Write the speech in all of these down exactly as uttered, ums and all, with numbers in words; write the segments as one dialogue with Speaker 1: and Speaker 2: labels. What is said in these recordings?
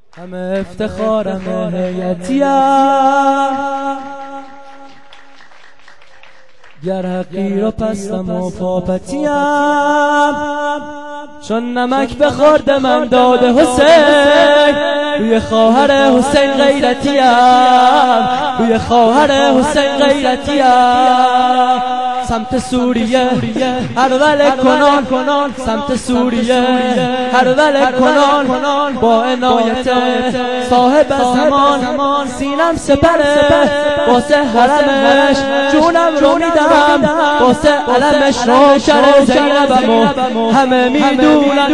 Speaker 1: همه افتخارم هیتیم، گر حقیر و پستم و پاپتیم، چون نمک به خورد من داده حسین، روی خواهر حسین غیرتیم، روی خواهر حسین غیرتیم. سمت سوریه هرول کنان، سمت سوریه هرول کنان، با عنایت صاحب زمان سینم سپره، واسه حرمش جونم رو میدم، واسه علمش نوکر زینبمو همه میدونن،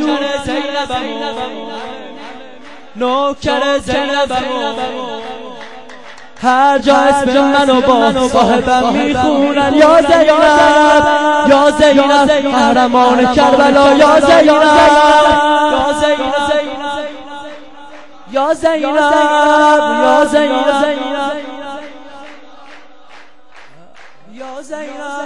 Speaker 1: نوکر زینبمو هر جا اسم منو با صاحبم میخونن. یا زینب یا زینب قهرمان کربلا، یا زینب یا زینب یا زینب یا زینب یا زینب.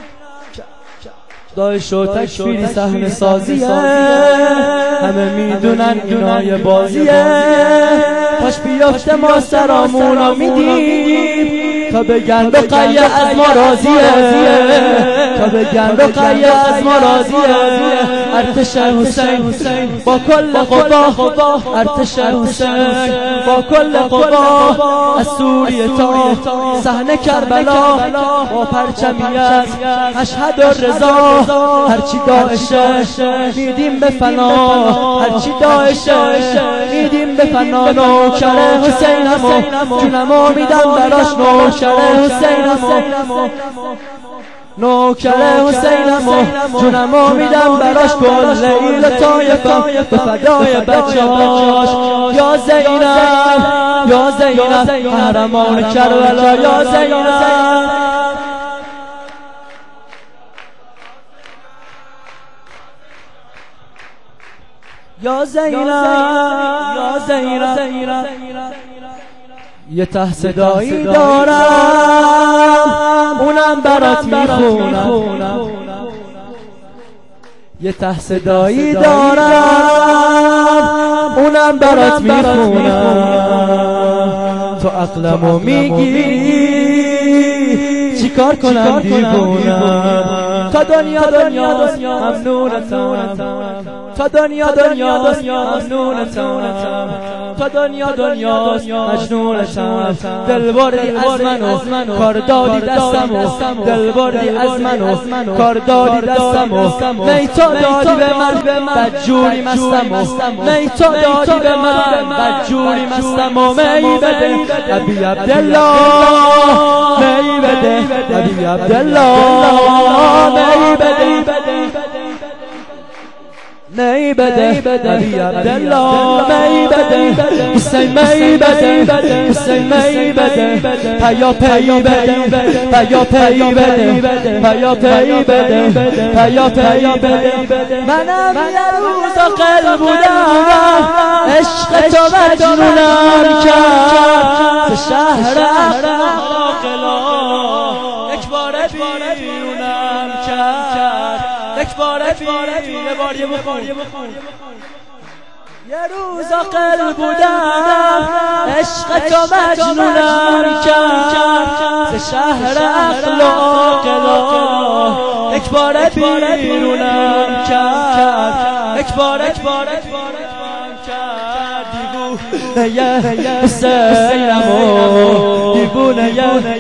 Speaker 1: دایش و تکفیری صحنه سازیه، همه میدونن اینای بازیه، پاش بیافته ما سرامونو میدیم، تا بگن رقیه از ما راضیه، تا بگن رقیه از ما راضیه. ارتش حسین با کل قوا، ارتش حسین با کل قوا، از سوریه تا صحنه کربلا، با پرچمی از اشهد الرضا. هرچی داعشه میدیم به فنا، هرچی داعشه میدیم به فنا. نوکر حسینمو جونمو میدم براش، نوکر حسینمو نوکر حسینمو جونمو میدم براش، کل لیل طایفم به فدای بچه‌هاش. یا زینب یا زینب قهرمان کربلا، یا زینب یا زینب یا زینب. یه ته صدایی دارم اونم برات میخونم، یه ته صدایی دارم اونم برات میخونم. تو عقلمو میگیری چیکار کنم دیوونم، تا دنیا دنیاست ممنونتم، تا دنیا دنیاست ممنونتم، تا دنیا دنیاست مجنونتم. دل بردی از منو کار دادی دستمو، دل بردی از منو کار دادی دستمو. میتا دادی به من بدجوری مستمو، میتا دادی به من بدجوری مستمو. می بده ابی عبدالله، می بده ابی عبدالله، می بده می بده ابی عبدالله، می بده حسین، می بده حسین، می بده پیا پی بده، پیا پی بده، پیا پی بده، پیا پی بده. منم یه روز عاقل بودم، عشق تو مجنونم کرد، شهر عاقلا یک بار بیرونم کرد، یک بار یه بار یه بخور. یه روز عاقل بودم، عشق تو مجنونم کرد، ز شهر اخلاق لا یک بار بیرونم کرد، یک بار یک بار کرد. دیوونه حسینمو، دیوونه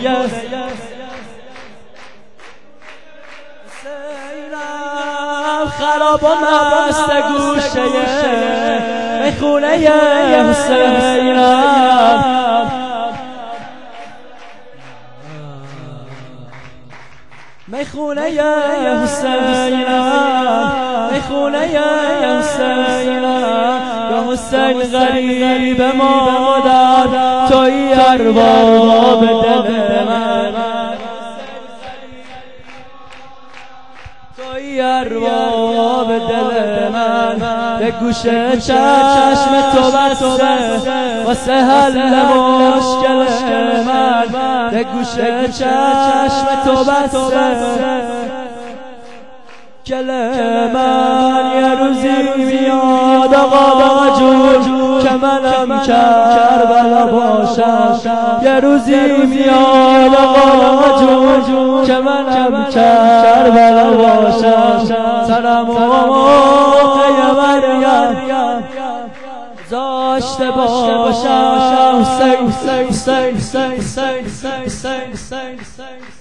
Speaker 1: خراب و مست گوشه میخونه حسینم، میخونه حسینم، میخونه حسینم. یا حسین غریب مادر توی ارباب دل من، توی ارباب دل من. به گوشه چشم تو بسته واسه حل مشکل من، به گوشه چشم تو بسته کل من. یه روزی میاد آقا جون که من منم کربلا باشم یه روزی میاد آقا جون که منم کربلا باشم سلام و موقع مریم داشته باشم حسین حسین حسین حسین حسین حسین حسین